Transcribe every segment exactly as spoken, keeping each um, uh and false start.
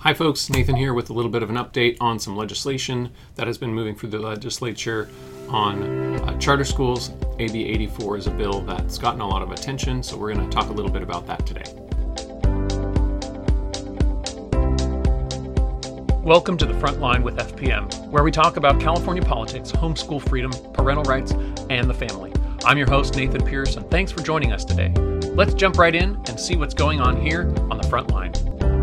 Hi folks, Nathan here with a little bit of an update on some legislation that has been moving through the legislature on uh, charter schools. A B eighty-four is a bill that's gotten a lot of attention, so we're going to talk a little bit about that today. Welcome to the Frontline with F P M, where we talk about California politics, homeschool freedom, parental rights, and the family. I'm your host, Nathan Pierce, and thanks for joining us today. Let's jump right in and see what's going on here on the Frontline.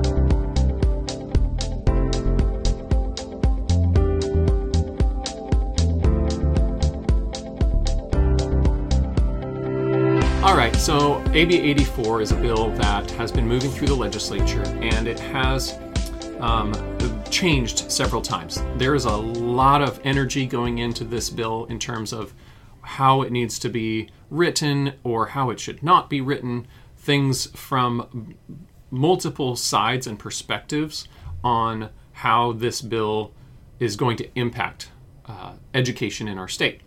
All right, so A B eighty-four is a bill that has been moving through the legislature, and it has um, changed several times. There is a lot of energy going into this bill in terms of how it needs to be written or how it should not be written, things from multiple sides and perspectives on how this bill is going to impact uh, education in our state.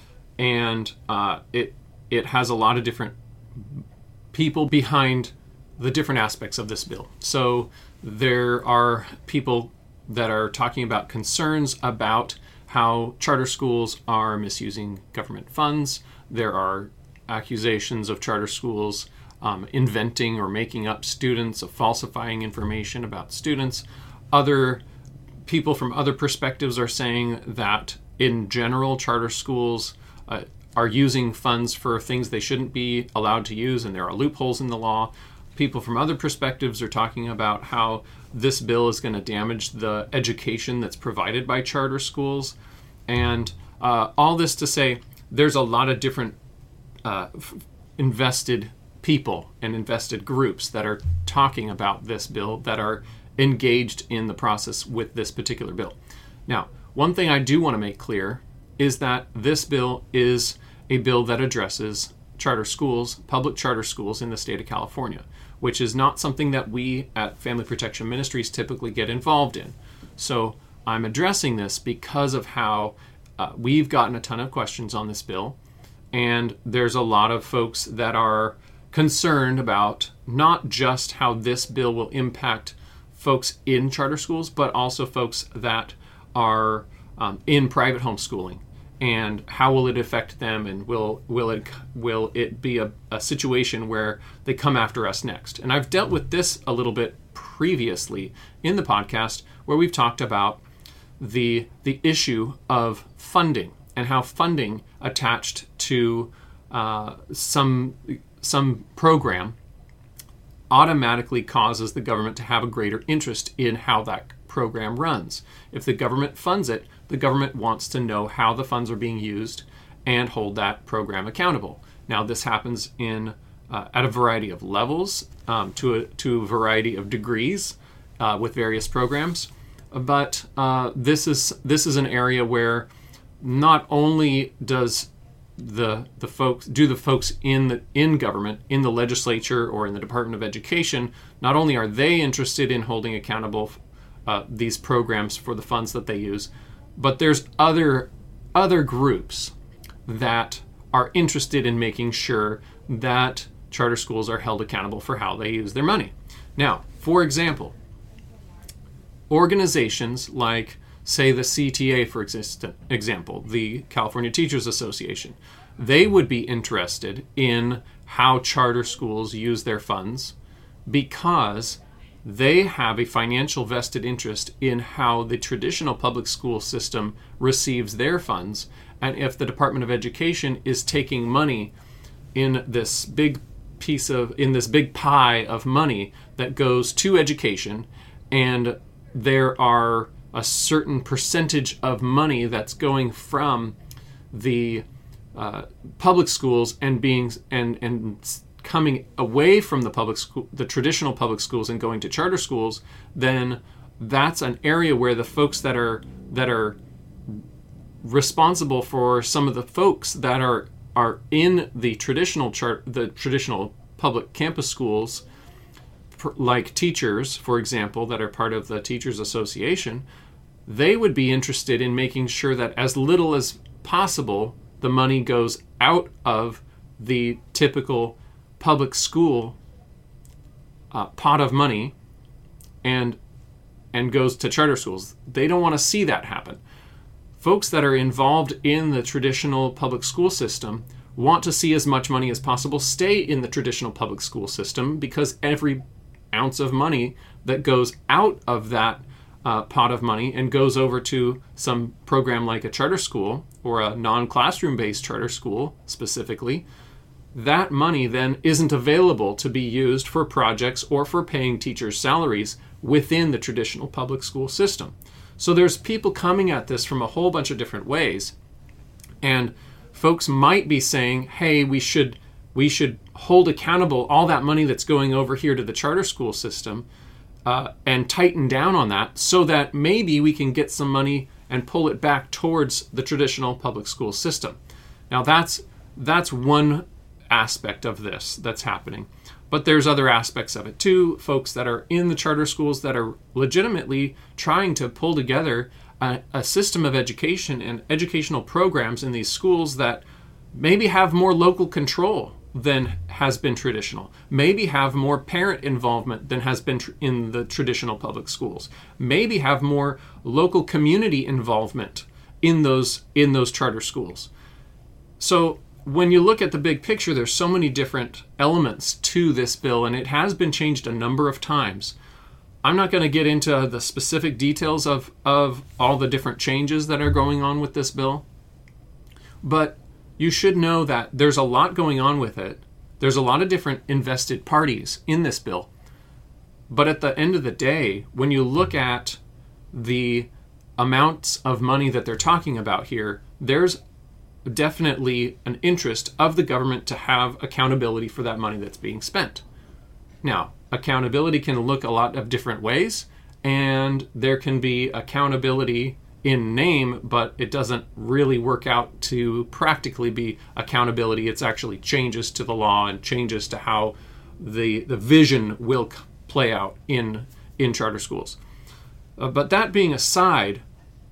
And uh, it It has a lot of different people behind the different aspects of this bill. So there are people that are talking about concerns about how charter schools are misusing government funds. There are accusations of charter schools um, inventing or making up students, of falsifying information about students. Other people from other perspectives are saying that in general, charter schools uh, are using funds for things they shouldn't be allowed to use, and there are loopholes in the law. People from other perspectives are talking about how this bill is going to damage the education that's provided by charter schools. And uh, all this to say, there's a lot of different uh, f- invested people and invested groups that are talking about this bill, that are engaged in the process with this particular bill. Now, one thing I do want to make clear is that this bill is a bill that addresses charter schools, public charter schools in the state of California, which is not something that we at Family Protection Ministries typically get involved in. So I'm addressing this because of how uh, we've gotten a ton of questions on this bill, and there's a lot of folks that are concerned about not just how this bill will impact folks in charter schools, but also folks that are um, in private homeschooling. And how will it affect them, and will will it will it be a, a situation where they come after us next? And I've dealt with this a little bit previously in the podcast, where we've talked about the the issue of funding and how funding attached to uh, some some program automatically causes the government to have a greater interest in how that program runs. If the government funds it, the government wants to know how the funds are being used and hold that program accountable. Now, this happens in uh, at a variety of levels, um, to a to a variety of degrees uh, with various programs. But uh, this is this is an area where not only does the the folks do the folks in the in government, in the legislature or in the Department of Education, not only are they interested in holding accountable uh, these programs for the funds that they use, but there's other other groups that are interested in making sure that charter schools are held accountable for how they use their money. Now, for example, organizations like, say, the C T A, for example, the California Teachers Association, they would be interested in how charter schools use their funds because they have a financial vested interest in how the traditional public school system receives their funds. And if the Department of Education is taking money in this big piece of, in this big pie of money that goes to education, and there are a certain percentage of money that's going from the uh, public schools and being, and, and coming away from the public school, the traditional public schools, and going to charter schools, then that's an area where the folks that are that are responsible for some of the folks that are are in the traditional chart, the traditional public campus schools, like teachers, for example, that are part of the Teachers Association, they would be interested in making sure that as little as possible the money goes out of the typical public school uh, pot of money and and goes to charter schools. They don't want to see that happen. Folks that are involved in the traditional public school system want to see as much money as possible stay in the traditional public school system, because every ounce of money that goes out of that uh, pot of money and goes over to some program like a charter school or a non-classroom based charter school specifically, that money then isn't available to be used for projects or for paying teachers' salaries within the traditional public school system. So there's people coming at this from a whole bunch of different ways. And folks might be saying, hey, we should we should hold accountable all that money that's going over here to the charter school system uh, and tighten down on that so that maybe we can get some money and pull it back towards the traditional public school system. Now that's that's one aspect of this that's happening. But there's other aspects of it too, folks that are in the charter schools that are legitimately trying to pull together a, a system of education and educational programs in these schools that maybe have more local control than has been traditional, maybe have more parent involvement than has been tr- in the traditional public schools, maybe have more local community involvement in those in those charter schools. So when you look at the big picture, there's so many different elements to this bill, and it has been changed a number of times. I'm not going to get into the specific details of, of all the different changes that are going on with this bill, but you should know that there's a lot going on with it. There's a lot of different invested parties in this bill. But at the end of the day, when you look at the amounts of money that they're talking about here, there's definitely an interest of the government to have accountability for that money that's being spent. Now, accountability can look a lot of different ways, and there can be accountability in name, but it doesn't really work out to practically be accountability. It's actually changes to the law and changes to how the the vision will play out in in charter schools. Uh, but that being aside,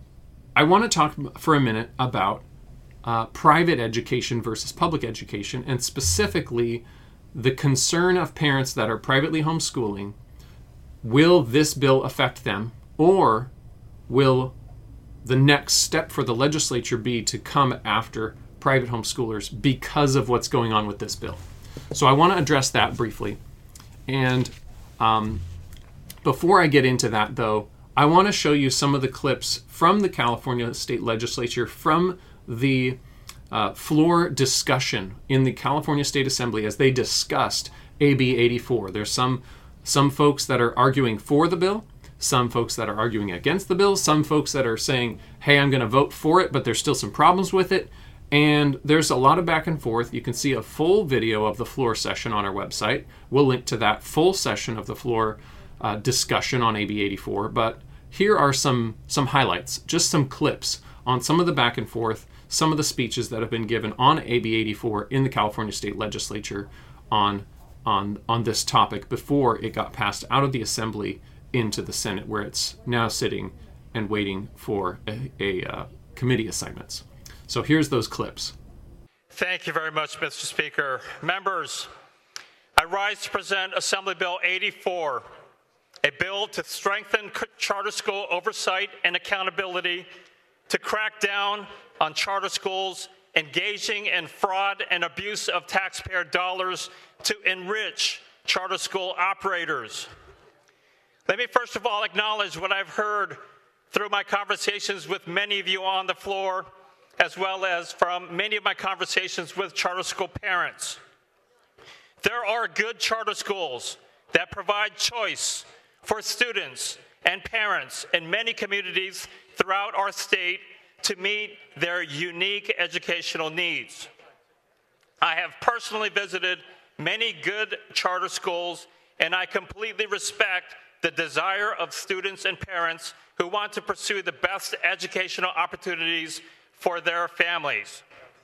I want to talk for a minute about Uh, private education versus public education, and specifically the concern of parents that are privately homeschooling. Will this bill affect them, or will the next step for the legislature be to come after private homeschoolers because of what's going on with this bill? So I want to address that briefly. And um, before I get into that, though, I want to show you some of the clips from the California State Legislature from the uh, floor discussion in the California State Assembly as they discussed A B eighty-four. There's some some folks that are arguing for the bill, some folks that are arguing against the bill, some folks that are saying, hey, I'm going to vote for it, but there's still some problems with it. And there's a lot of back and forth. You can see a full video of the floor session on our website. We'll link to that full session of the floor uh, discussion on A B eighty-four. But here are some some highlights, just some clips on some of the back and forth, some of the speeches that have been given on A B eighty-four in the California State Legislature on, on, on this topic before it got passed out of the Assembly into the Senate, where it's now sitting and waiting for a, a uh, committee assignments. So here's those clips. Thank you very much, Mister Speaker. Members, I rise to present Assembly Bill eighty-four, a bill to strengthen charter school oversight and accountability, to crack down on charter schools engaging in fraud and abuse of taxpayer dollars to enrich charter school operators. Let me first of all acknowledge what I've heard through my conversations with many of you on the floor, as well as from many of my conversations with charter school parents. There are good charter schools that provide choice for students and parents in many communities throughout our state to meet their unique educational needs. I have personally visited many good charter schools, and I completely respect the desire of students and parents who want to pursue the best educational opportunities for their families.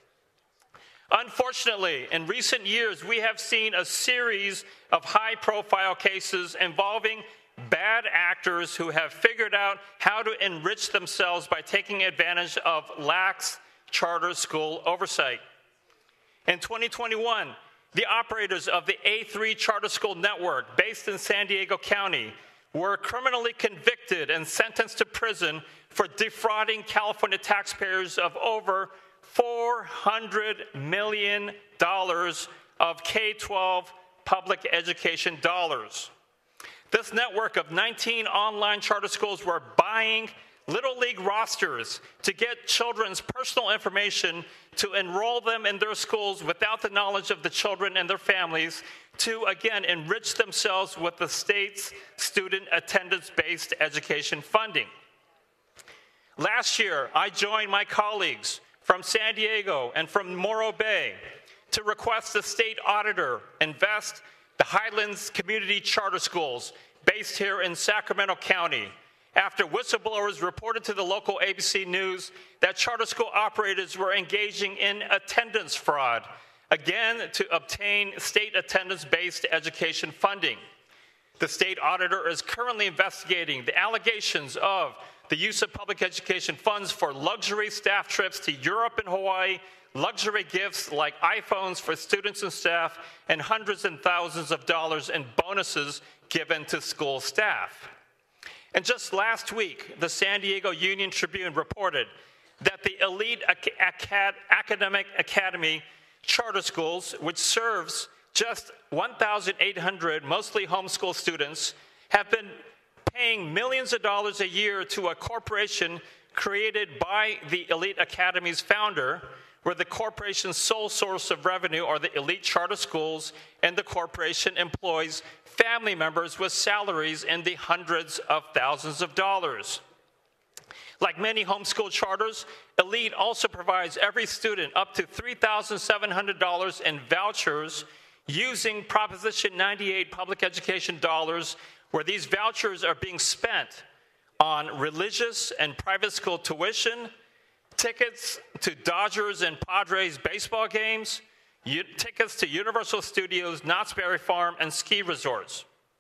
Unfortunately, in recent years, we have seen a series of high-profile cases involving bad actors who have figured out how to enrich themselves by taking advantage of lax charter school oversight. In twenty twenty-one, the operators of the A three Charter School Network, based in San Diego County, were criminally convicted and sentenced to prison for defrauding California taxpayers of over four hundred million dollars of K twelve public education dollars. This network of nineteen online charter schools were buying Little League rosters to get children's personal information to enroll them in their schools without the knowledge of the children and their families to, again, enrich themselves with the state's student attendance-based education funding. Last year, I joined my colleagues from San Diego and from Morro Bay to request the state auditor invest the Highlands Community Charter Schools based here in Sacramento County after whistleblowers reported to the local A B C News that charter school operators were engaging in attendance fraud, again to obtain state attendance-based education funding. The state auditor is currently investigating the allegations of the use of public education funds for luxury staff trips to Europe and Hawaii, luxury gifts like iPhones for students and staff, and hundreds and thousands of dollars in bonuses given to school staff. And just last week, the San Diego Union Tribune reported that the Elite Acad- Academic Academy Charter Schools, which serves just one thousand eight hundred mostly homeschool students, have been paying millions of dollars a year to a corporation created by the Elite Academy's founder, where the corporation's sole source of revenue are the elite charter schools, and the corporation employs family members with salaries in the hundreds of thousands of dollars. Like many homeschool charters, Elite also provides every student up to three thousand seven hundred dollars in vouchers using Proposition ninety-eight public education dollars, where these vouchers are being spent on religious and private school tuition, tickets to Dodgers and Padres baseball games, u- tickets to Universal Studios, Knott's Berry Farm, and ski resorts.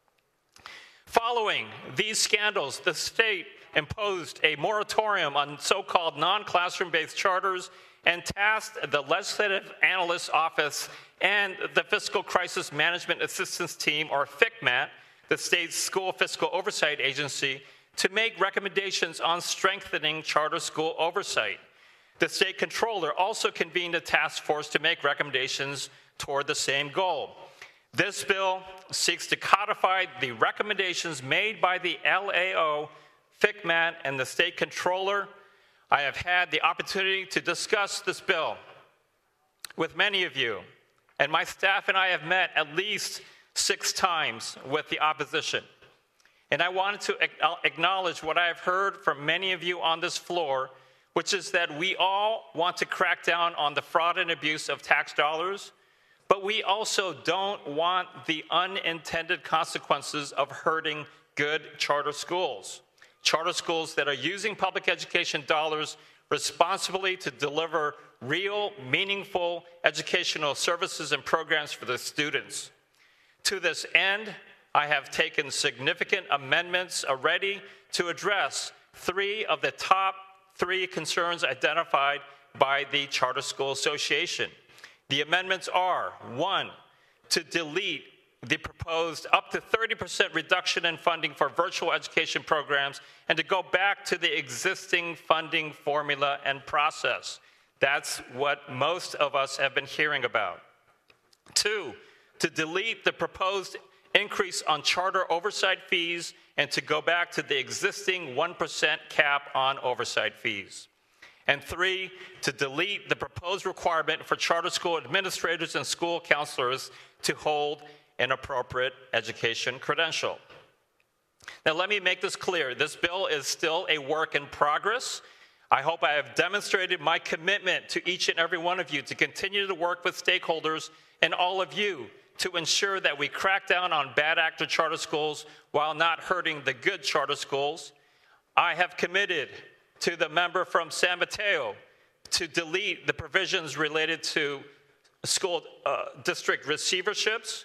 Following these scandals, the state imposed a moratorium on so-called non-classroom-based charters and tasked the Legislative Analyst's Office and the Fiscal Crisis Management Assistance Team, or FCMAT, the state's school fiscal oversight agency, to make recommendations on strengthening charter school oversight. The state controller also convened a task force to make recommendations toward the same goal. This bill seeks to codify the recommendations made by the L A O, FCMAT, and the state controller. I have had the opportunity to discuss this bill with many of you, and my staff and I have met at least six times with the opposition. And I wanted to acknowledge what I have heard from many of you on this floor, which is that we all want to crack down on the fraud and abuse of tax dollars, but we also don't want the unintended consequences of hurting good charter schools. Charter schools that are using public education dollars responsibly to deliver real, meaningful educational services and programs for the students. To this end, I have taken significant amendments already to address three of the top three concerns identified by the Charter School Association. The amendments are, one, to delete the proposed up to thirty percent reduction in funding for virtual education programs and to go back to the existing funding formula and process. That's what most of us have been hearing about. Two, to delete the proposed increase on charter oversight fees and to go back to the existing one percent cap on oversight fees. And three, to delete the proposed requirement for charter school administrators and school counselors to hold an appropriate education credential. Now, let me make this clear. This bill is still a work in progress. I hope I have demonstrated my commitment to each and every one of you to continue to work with stakeholders and all of you to ensure that we crack down on bad actor charter schools while not hurting the good charter schools. I have committed to the member from San Mateo to delete the provisions related to school uh, district receiverships.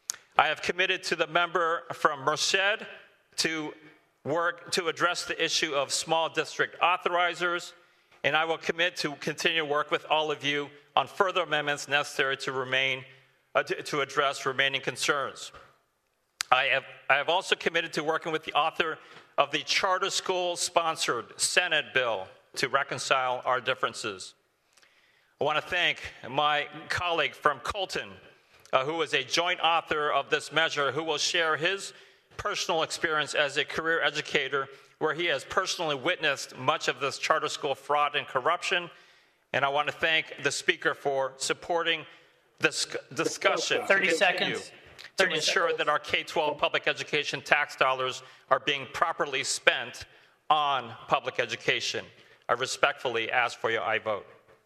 I have committed to the member from Merced to work to address the issue of small district authorizers, and I will commit to continue to work with all of you on further amendments necessary to remain uh, to, to address remaining concerns. I have, I have also committed to working with the author of the charter school-sponsored Senate bill to reconcile our differences. I want to thank my colleague from Colton, uh, who is a joint author of this measure, who will share his personal experience as a career educator, where he has personally witnessed much of this charter school fraud and corruption. And I want to thank the speaker for supporting this discussion thirty seconds. to ensure that our K twelve public education tax dollars are being properly spent on public education. I respectfully ask for your aye vote.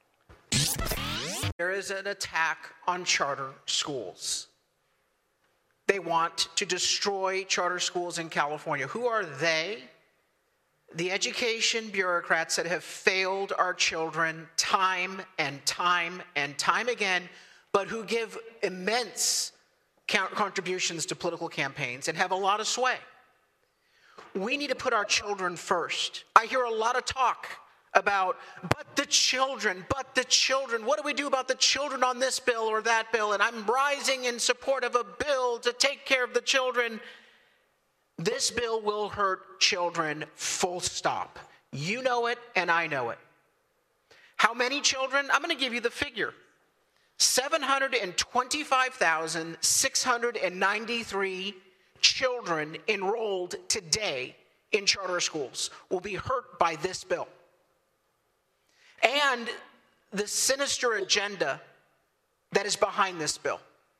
There is an attack on charter schools. They want to destroy charter schools in California. Who are they? The education bureaucrats that have failed our children time and time and time again, but who give immense contributions to political campaigns and have a lot of sway. We need to put our children first. I hear a lot of talk about, but the children, but the children. What do we do about the children on this bill or that bill? And I'm rising in support of a bill to take care of the children. This bill will hurt children, full stop. You know it, and I know it. How many children? I'm going to give you the figure. seven hundred twenty-five thousand six hundred ninety-three children enrolled today in charter schools will be hurt by this bill. And the sinister agenda that is behind this bill.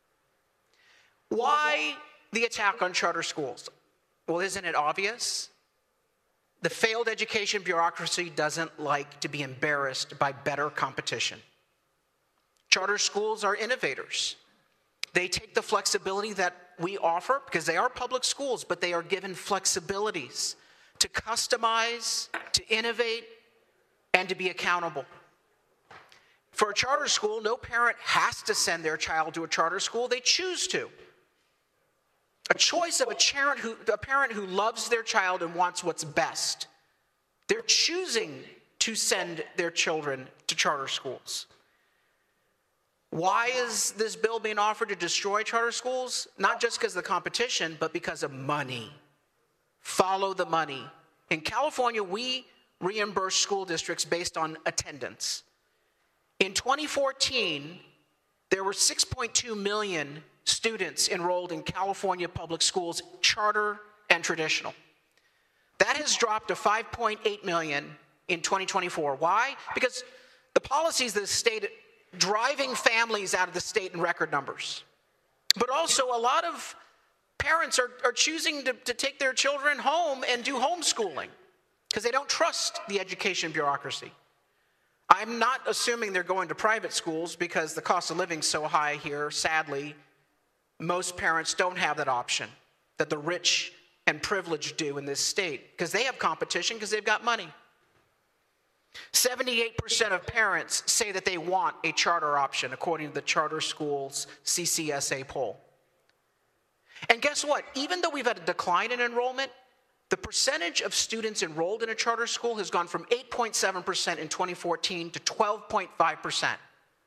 Why the attack on charter schools? Well, isn't it obvious? The failed education bureaucracy doesn't like to be embarrassed by better competition. Charter schools are innovators. They take the flexibility that we offer, because they are public schools, but they are given flexibilities to customize, to innovate, and to be accountable. For a charter school, no parent has to send their child to a charter school. They choose to. A choice of a parent who, a parent who loves their child and wants what's best. They're choosing to send their children to charter schools. Why is this bill being offered to destroy charter schools? Not just because of the competition, but because of money. Follow the money. In California, we reimburse school districts based on attendance. In twenty fourteen, there were six point two million students enrolled in California public schools, charter and traditional. That has dropped to five point eight million in twenty twenty-four. Why? Because the policies of the state driving families out of the state in record numbers. But also a lot of parents are, are choosing to, to take their children home and do homeschooling because they don't trust the education bureaucracy. I'm not assuming they're going to private schools because the cost of living is so high here. Sadly, most parents don't have that option that the rich and privileged do in this state because they have competition because they've got money. seventy-eight percent of parents say that they want a charter option, according to the Charter Schools C C S A poll. And guess what? Even though we've had a decline in enrollment, the percentage of students enrolled in a charter school has gone from eight point seven percent in twenty fourteen to twelve point five percent.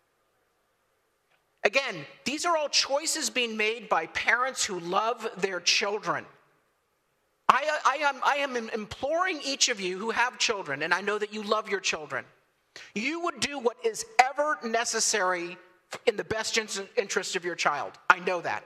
Again, these are all choices being made by parents who love their children. I, I, am, I am imploring each of you who have children, and I know that you love your children, you would do what is ever necessary in the best interest of your child. I know that.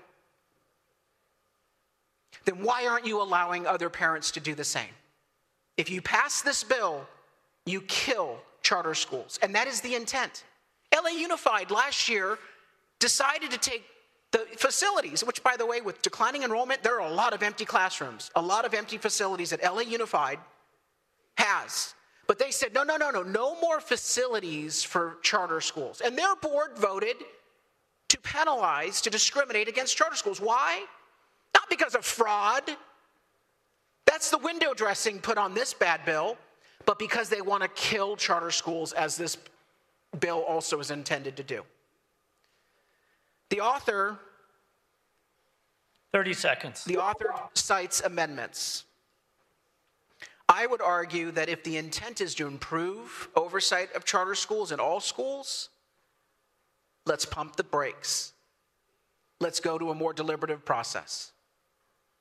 Then why aren't you allowing other parents to do the same? If you pass this bill, you kill charter schools, and that is the intent. L A Unified last year decided to take the facilities, which, by the way, with declining enrollment, there are a lot of empty classrooms, a lot of empty facilities that L A Unified has. But they said, no, no, no, no, no more facilities for charter schools. And their board voted to penalize, to discriminate against charter schools. Why? Not because of fraud. That's the window dressing put on this bad bill, but because they want to kill charter schools, as this bill also is intended to do. The author, thirty seconds. The author cites amendments. I would argue that if the intent is to improve oversight of charter schools in all schools, let's pump the brakes. Let's go to a more deliberative process.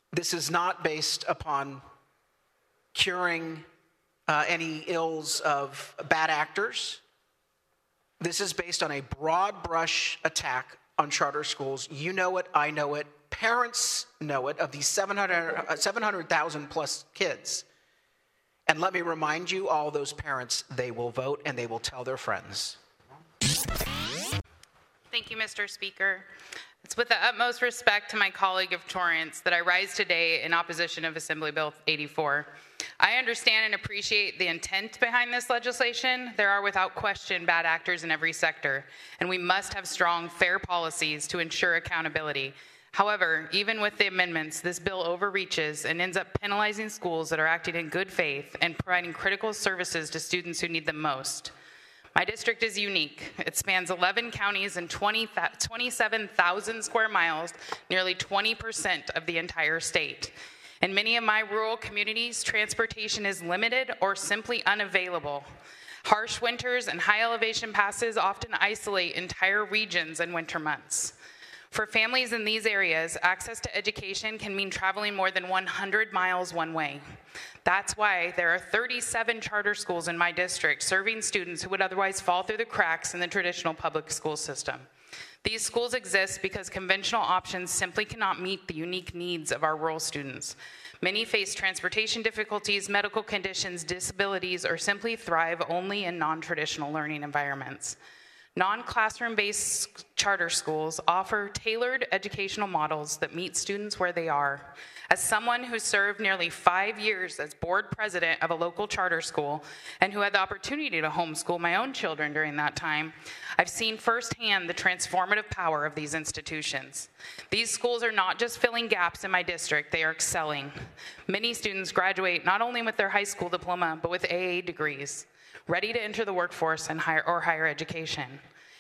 This is not based upon curing uh, any ills of bad actors. This is based on a broad brush attack on charter schools. You know it, I know it, parents know it, of these seven hundred thousand plus kids. And let me remind you, all those parents, they will vote and they will tell their friends. Thank you, Mister Speaker. It's with the utmost respect to my colleague of Torrance that I rise today in opposition of Assembly Bill eighty-four. I understand and appreciate the intent behind this legislation. There are without question bad actors in every sector, and we must have strong, fair policies to ensure accountability. However, even with the amendments, this bill overreaches and ends up penalizing schools that are acting in good faith and providing critical services to students who need them most. My district is unique. It spans eleven counties and twenty-seven thousand square miles, nearly twenty percent of the entire state. In many of my rural communities, transportation is limited or simply unavailable. Harsh winters and high elevation passes often isolate entire regions in winter months. For families in these areas, access to education can mean traveling more than one hundred miles one way. That's why there are thirty-seven charter schools in my district serving students who would otherwise fall through the cracks in the traditional public school system. These schools exist because conventional options simply cannot meet the unique needs of our rural students. Many face transportation difficulties, medical conditions, disabilities, or simply thrive only in non-traditional learning environments. Non-classroom-based charter schools offer tailored educational models that meet students where they are. As someone who served nearly five years as board president of a local charter school and who had the opportunity to homeschool my own children during that time, I've seen firsthand the transformative power of these institutions. These schools are not just filling gaps in my district, they are excelling. Many students graduate not only with their high school diploma, but with A A degrees, ready to enter the workforce and higher or higher education.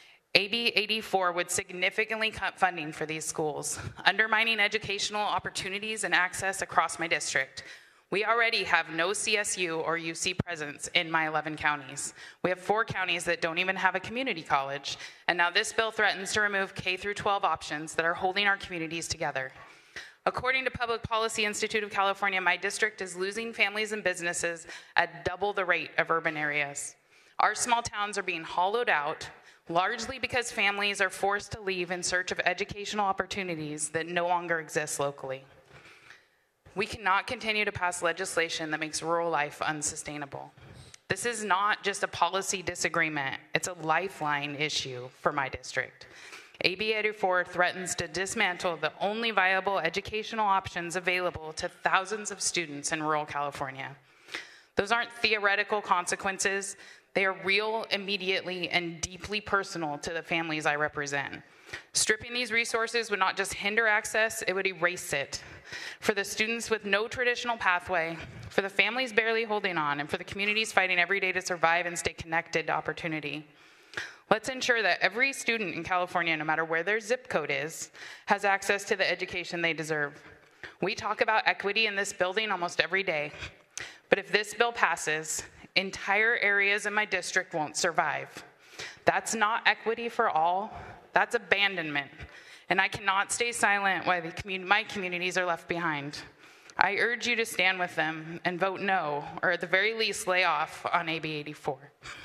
A B eighty-four would significantly cut funding for these schools, undermining educational opportunities and access across my district. We already have no C S U or U C presence in my eleven counties. We have four counties that don't even have a community college, and now this bill threatens to remove K through twelve options that are holding our communities together. According to Public Policy Institute of California, my district is losing families and businesses at double the rate of urban areas. Our small towns are being hollowed out, largely because families are forced to leave in search of educational opportunities that no longer exist locally. We cannot continue to pass legislation that makes rural life unsustainable. This is not just a policy disagreement, it's a lifeline issue for my district. A B eighty-four threatens to dismantle the only viable educational options available to thousands of students in rural California. Those aren't theoretical consequences, they are real, immediately, and deeply personal to the families I represent. Stripping these resources would not just hinder access, it would erase it. For the students with no traditional pathway, for the families barely holding on, and for the communities fighting every day to survive and stay connected to opportunity. Let's ensure that every student in California, no matter where their zip code is, has access to the education they deserve. We talk about equity in this building almost every day, but if this bill passes, entire areas in my district won't survive. That's not equity for all, that's abandonment, and I cannot stay silent while the commun- my communities are left behind. I urge you to stand with them and vote no, or at the very least lay off on A B eighty-four.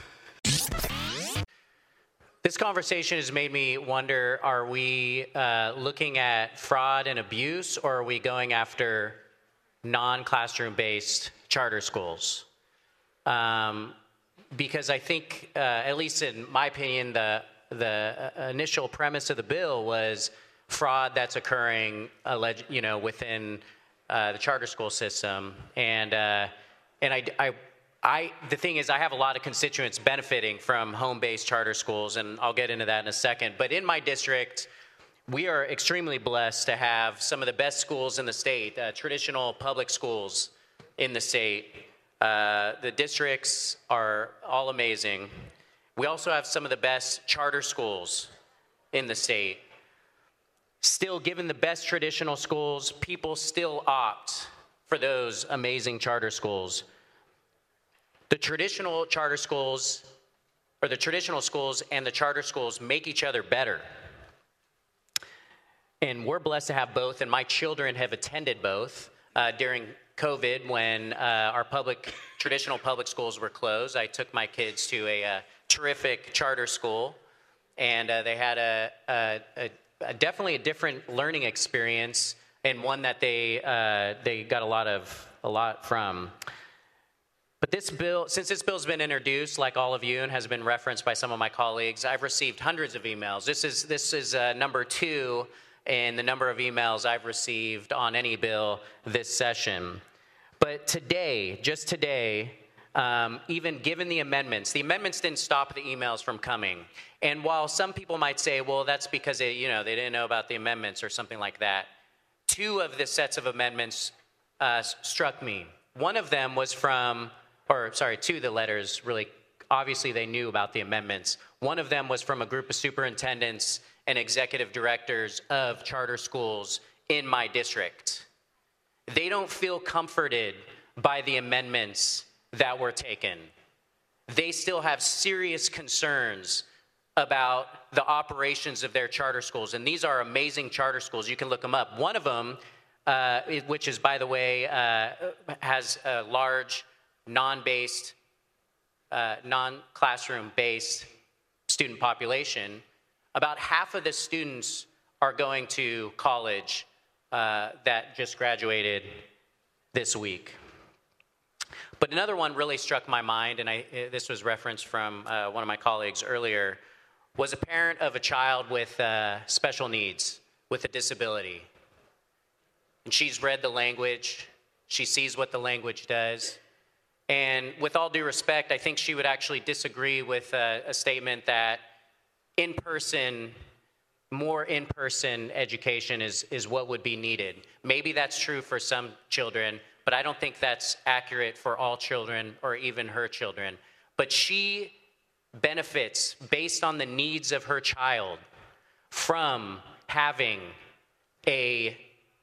This conversation has made me wonder, are we uh, looking at fraud and abuse, or are we going after non-classroom-based charter schools? Um, because I think, uh, at least in my opinion, the, the uh, initial premise of the bill was fraud that's occurring alleged, you know, within uh, the charter school system. And, uh, and I, I I, the thing is, I have a lot of constituents benefiting from home-based charter schools, and I'll get into that in a second. But in my district, we are extremely blessed to have some of the best schools in the state, uh, traditional public schools in the state. Uh, the districts are all amazing. We also have some of the best charter schools in the state. Still, given the best traditional schools, people still opt for those amazing charter schools. The traditional charter schools, or the traditional schools and the charter schools make each other better. and we're blessed to have both, and my children have attended both. Uh, during COVID, when uh, our public, traditional public schools were closed, I took my kids to a, a terrific charter school, and uh, they had a, a, a, a definitely a different learning experience, and one that they uh, they got a lot of a lot from. But this bill, since this bill's been introduced, like all of you, and has been referenced by some of my colleagues, I've received hundreds of emails. This is this is uh, number two in the number of emails I've received on any bill this session. But today, just today, um, even given the amendments, the amendments didn't stop the emails from coming. And while some people might say, well, that's because they, you know, they didn't know about the amendments or something like that, two of the sets of amendments uh, struck me. One of them was from, or sorry, two of the letters really, obviously they knew about the amendments. One of them was from a group of superintendents and executive directors of charter schools in my district. They don't feel comforted by the amendments that were taken. They still have serious concerns about the operations of their charter schools, and these are amazing charter schools. You can look them up. One of them, uh, which is, by the way, uh, has a large non-based, uh, non-classroom-based student population. About half of the students are going to college uh, that just graduated this week. But another one really struck my mind, and I, this was referenced from uh, one of my colleagues earlier, was a parent of a child with uh, special needs, with a disability. And she's read the language, she sees what the language does, and with all due respect, I think she would actually disagree with uh, a statement that in-person, more in-person education is, is what would be needed. Maybe that's true for some children, but I don't think that's accurate for all children or even her children. But she benefits based on the needs of her child from having a,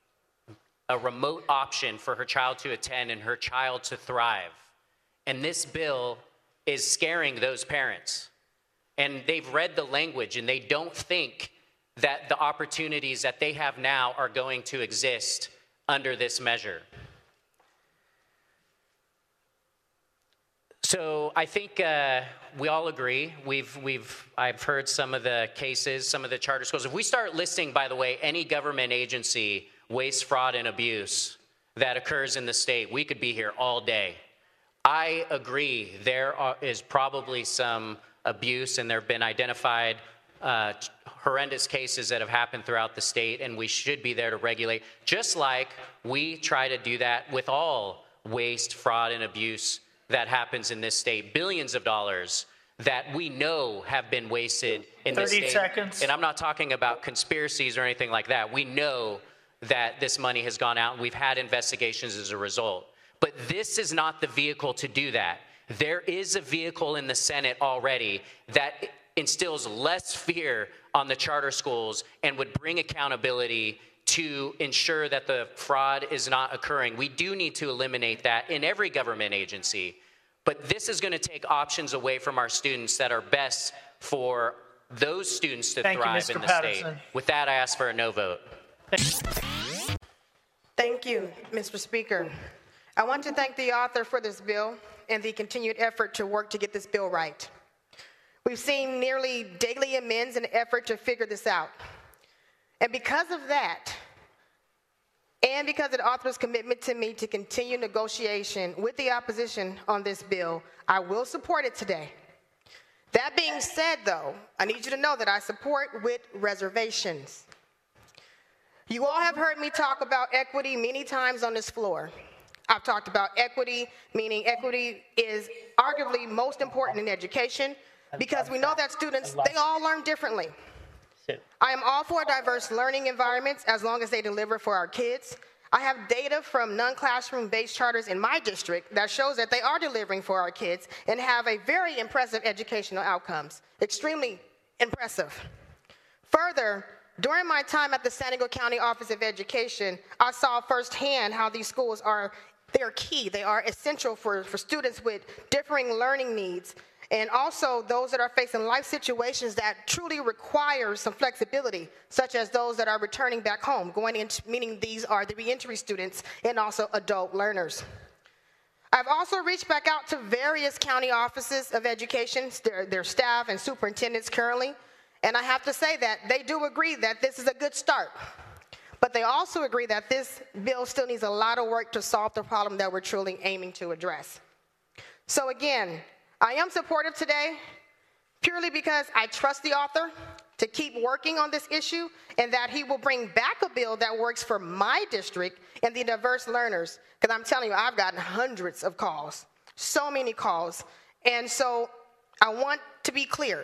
a remote option for her child to attend and her child to thrive. And this bill is scaring those parents. And they've read the language, and they don't think that the opportunities that they have now are going to exist under this measure. So I think uh, we all agree. We've, we've, I've heard some of the cases, some of the charter schools. If we start listing, by the way, any government agency, waste, fraud, and abuse that occurs in the state, we could be here all day. I agree there are, is probably some abuse, and there have been identified uh, horrendous cases that have happened throughout the state, and we should be there to regulate, just like we try to do that with all waste, fraud, and abuse that happens in this state. Billions of dollars that we know have been wasted in this state. thirty seconds. And I'm not talking about conspiracies or anything like that. We know that this money has gone out, and we've had investigations as a result. But this is not the vehicle to do that. There is a vehicle in the Senate already that instills less fear on the charter schools and would bring accountability to ensure that the fraud is not occurring. We do need to eliminate that in every government agency. But this is going to take options away from our students that are best for those students to Thank you, thrive Mister in the Patterson. state. With that, I ask for a no vote. Thank you, Mister Speaker. I want to thank the author for this bill and the continued effort to work to get this bill right. We've seen nearly daily amends in an effort to figure this out. And because of that, and because of the author's commitment to me to continue negotiation with the opposition on this bill, I will support it today. That being said, though, I need you to know that I support with reservations. You all have heard me talk about equity many times on this floor. I've talked about equity, meaning equity is arguably most important in education because we know that students, they all learn differently. I am all for diverse learning environments as long as they deliver for our kids. I have data from non-classroom based charters in my district that shows that they are delivering for our kids and have a very impressive educational outcomes, extremely impressive. Further, during my time at the San Diego County Office of Education, I saw firsthand how these schools are, they are key, they are essential for, for students with differing learning needs. and also those that are facing life situations that truly require some flexibility, such as those that are returning back home, going into, meaning these are the reentry students and also adult learners. I've also reached back out to various county offices of education, their, their staff and superintendents currently, and I have to say that they do agree that this is a good start. But they also agree that this bill still needs a lot of work to solve the problem that we're truly aiming to address. So again, I am supportive today purely because I trust the author to keep working on this issue and that he will bring back a bill that works for my district and the diverse learners. Because I'm telling you, I've gotten hundreds of calls, so many calls. And so I want to be clear.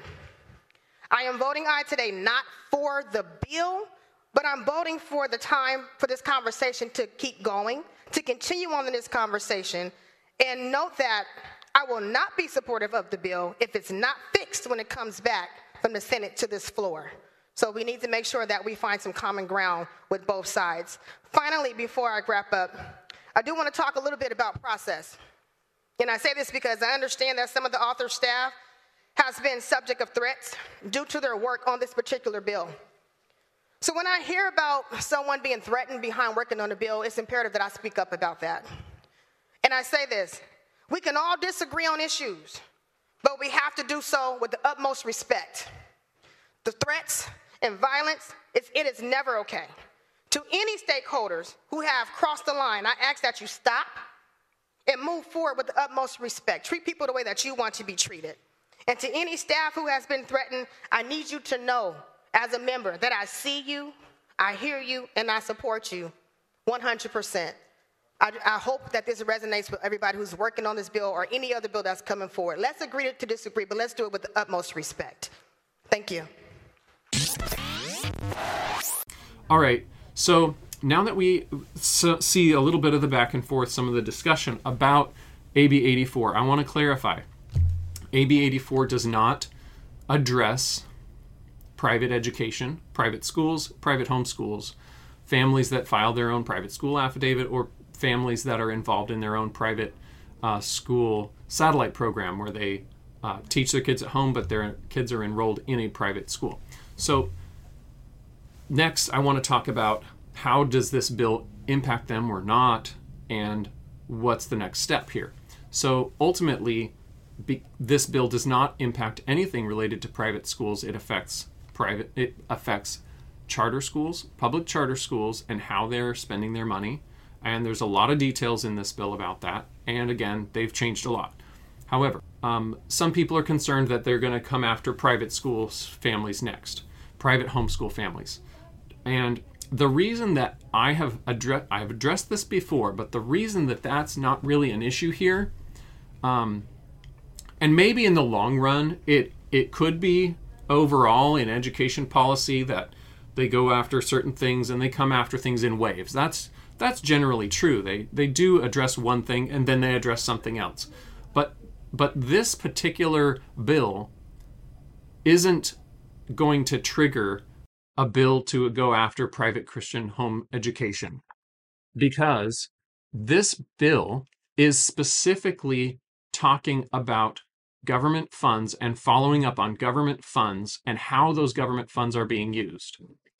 I am voting aye today, not for the bill, but I'm voting for the time for this conversation to keep going, to continue on in this conversation. And note that I will not be supportive of the bill if it's not fixed when it comes back from the Senate to this floor. So we need to make sure that we find some common ground with both sides. Finally, before I wrap up, I do want to talk a little bit about process. And I say this because I understand that some of the author staff has been subject of threats due to their work on this particular bill. So when I hear about someone being threatened behind working on a bill, it's imperative that I speak up about that. And I say this, we can all disagree on issues, but we have to do so with the utmost respect. The threats and violence, it's, it is never okay. To any stakeholders who have crossed the line, I ask that you stop and move forward with the utmost respect. Treat people the way that you want to be treated. And to any staff who has been threatened, I need you to know as a member that I see you, I hear you, and I support you one hundred percent. I, I hope that this resonates with everybody who's working on this bill or any other bill that's coming forward. Let's agree to disagree, but let's do it with the utmost respect. Thank you. All right. So now that we so see a little bit of the back and forth, some of the discussion about A B eighty-four, I want to clarify. A B eighty-four does not address private education, private schools, private homeschools, families that file their own private school affidavit, or families that are involved in their own private uh, school satellite program where they uh, teach their kids at home, but their kids are enrolled in a private school. So next, I want to talk about how does this bill impact them or not, and what's the next step here. So ultimately, be, this bill does not impact anything related to private schools. It affects private. It affects charter schools, public charter schools, and how they're spending their money. And there's a lot of details in this bill about that. And again, they've changed a lot. However, um, some people are concerned that they're going to come after private schools families next, private homeschool families. And the reason that I have addressed, I've addressed this before, but the reason that that's not really an issue here, um, and maybe in the long run, it it could be overall in education policy that they go after certain things and they come after things in waves. That's that's generally true. They they do address one thing and then they address something else. But but this particular bill isn't going to trigger a bill to go after private Christian home education, because this bill is specifically talking about government funds and following up on government funds and how those government funds are being used.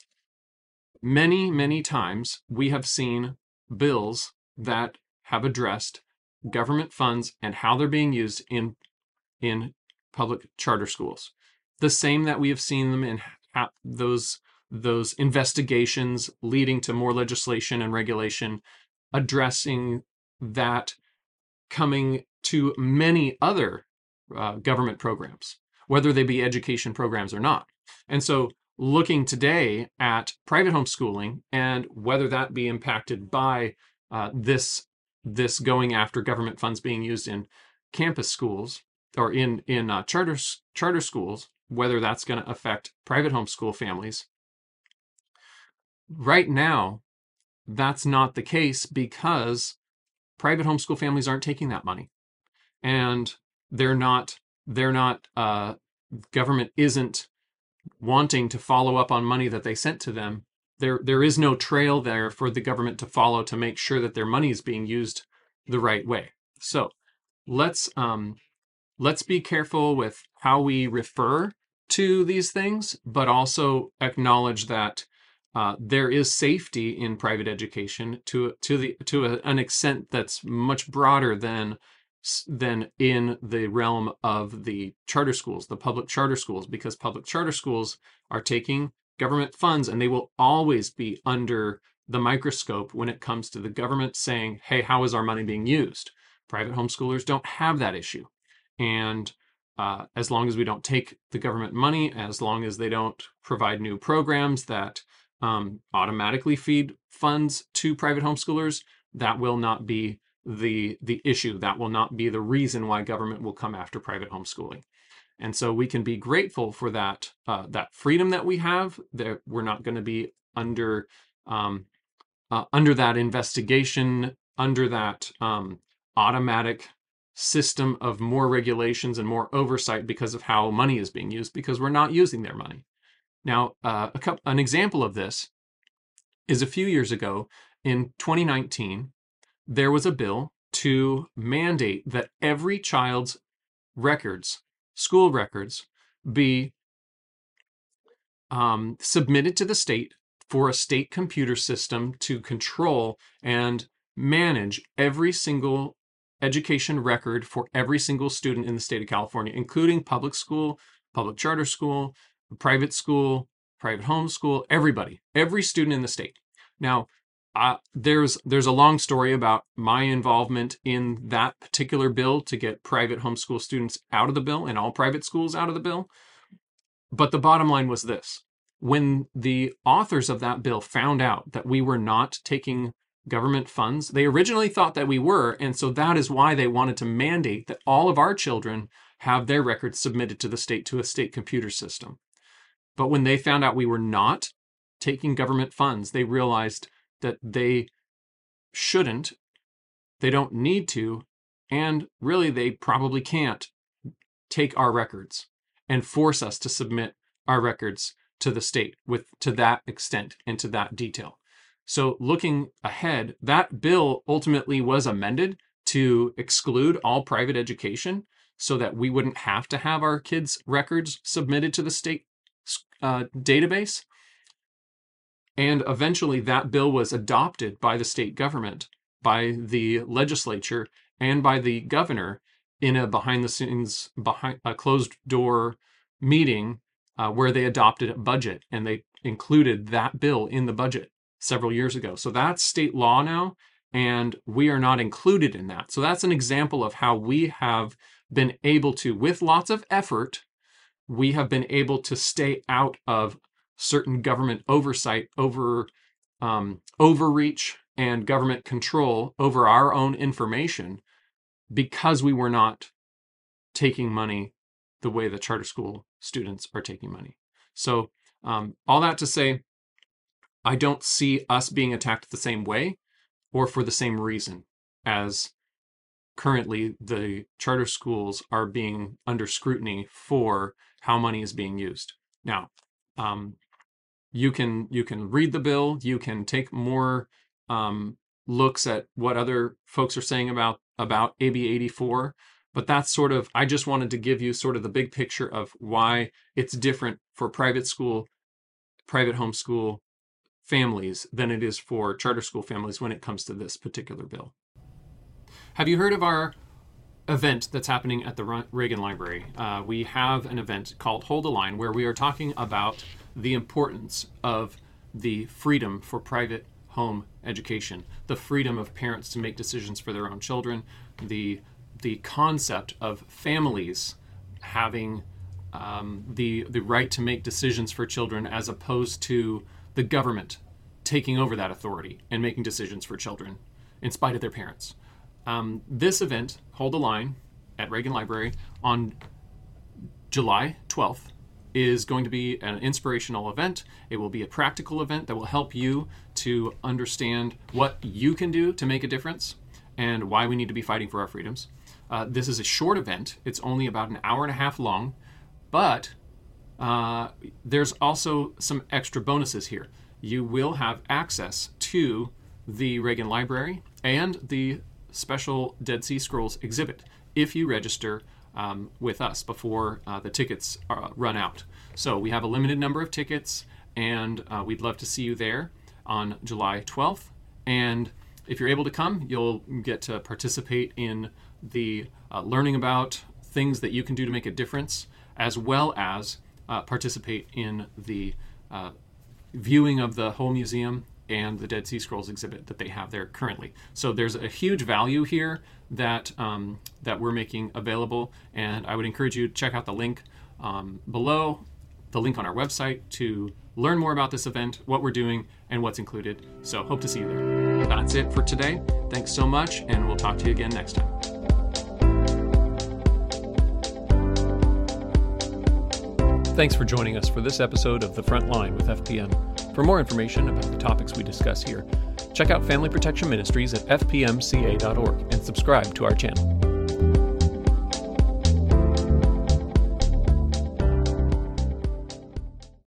Many, many times we have seen bills that have addressed government funds and how they're being used in, in public charter schools. The same that we have seen them in those those investigations leading to more legislation and regulation addressing that, coming to many other uh, government programs, whether they be education programs or not. And so looking today at private homeschooling and whether that be impacted by uh, this this going after government funds being used in campus schools or in in uh, charter charter schools, whether that's going to affect private homeschool families. Right now, that's not the case because private homeschool families aren't taking that money, and they're not. They're not. Uh, government isn't wanting to follow up on money that they sent to them. There, there is no trail there for the government to follow to make sure that their money is being used the right way. So, let's um, let's be careful with how we refer to these things, but also acknowledge that uh, there is safety in private education to to the to a, an extent that's much broader than than in the realm of the charter schools, the public charter schools, because public charter schools are taking government funds, and they will always be under the microscope when it comes to the government saying, hey, how is our money being used? Private homeschoolers don't have that issue. And uh, as long as we don't take the government money, as long as they don't provide new programs that um, automatically feed funds to private homeschoolers, that will not be the the issue. That will not be the reason why government will come after private homeschooling. And so we can be grateful for that uh, that freedom that we have. That we're not going to be under um, uh, under that investigation, under that um, automatic system of more regulations and more oversight because of how money is being used, because we're not using their money. Now, uh, a couple, an example of this is a few years ago in twenty nineteen, there was a bill to mandate that every child's records, school records, be um, submitted to the state for a state computer system to control and manage every single education record for every single student in the state of California, including public school, public charter school, private school, private homeschool, everybody, every student in the state. Now, uh, there's there's a long story about my involvement in that particular bill to get private homeschool students out of the bill and all private schools out of the bill. But the bottom line was this. When the authors of that bill found out that we were not taking government funds, they originally thought that we were, and so that is why they wanted to mandate that all of our children have their records submitted to the state, to a state computer system. But when they found out we were not taking government funds, they realized that they shouldn't, they don't need to, and really they probably can't take our records and force us to submit our records to the state with to that extent and to that detail. So looking ahead, that bill ultimately was amended to exclude all private education so that we wouldn't have to have our kids' records submitted to the state uh, database. And eventually that bill was adopted by the state government, by the legislature, and by the governor in a behind-the-scenes, behind a closed-door meeting uh, where they adopted a budget, and they included that bill in the budget several years ago. So that's state law now, and we are not included in that. So that's an example of how we have been able to, with lots of effort, we have been able to stay out of certain government oversight over um, overreach and government control over our own information because we were not taking money the way the charter school students are taking money. So um, all that to say, I don't see us being attacked the same way or for the same reason as currently the charter schools are being under scrutiny for how money is being used. Now, um, you can you can read the bill, you can take more um, looks at what other folks are saying about, about A B eighty-four, but that's sort of, I just wanted to give you sort of the big picture of why it's different for private school, private homeschool families than it is for charter school families when it comes to this particular bill. Have you heard of our event that's happening at the Reagan Library? Uh, we have an event called Hold the Line where we are talking about the importance of the freedom for private home education, the freedom of parents to make decisions for their own children, the the concept of families having um, the the right to make decisions for children as opposed to the government taking over that authority and making decisions for children in spite of their parents. Um, this event, Hold the Line, at Reagan Library on July twelfth, is going to be an inspirational event. It will be a practical event that will help you to understand what you can do to make a difference and why we need to be fighting for our freedoms. Uh, this is a short event. It's only about an hour and a half long, but uh, there's also some extra bonuses here. You will have access to the Reagan Library and the special Dead Sea Scrolls exhibit if you register um, with us before uh, the tickets uh, run out. So we have a limited number of tickets, and uh, we'd love to see you there on July twelfth. And if you're able to come, you'll get to participate in the uh, learning about things that you can do to make a difference, as well as uh, participate in the uh, viewing of the whole museum and the Dead Sea Scrolls exhibit that they have there currently. So there's a huge value here that um, that we're making available, and I would encourage you to check out the link um, below, the link on our website, to learn more about this event, what we're doing, and what's included. So hope to see you there. That's it for today. Thanks so much, and we'll talk to you again next time. Thanks for joining us for this episode of The Front Line with F P M. For more information about the topics we discuss here, check out Family Protection Ministries at f p m c a dot org and subscribe to our channel.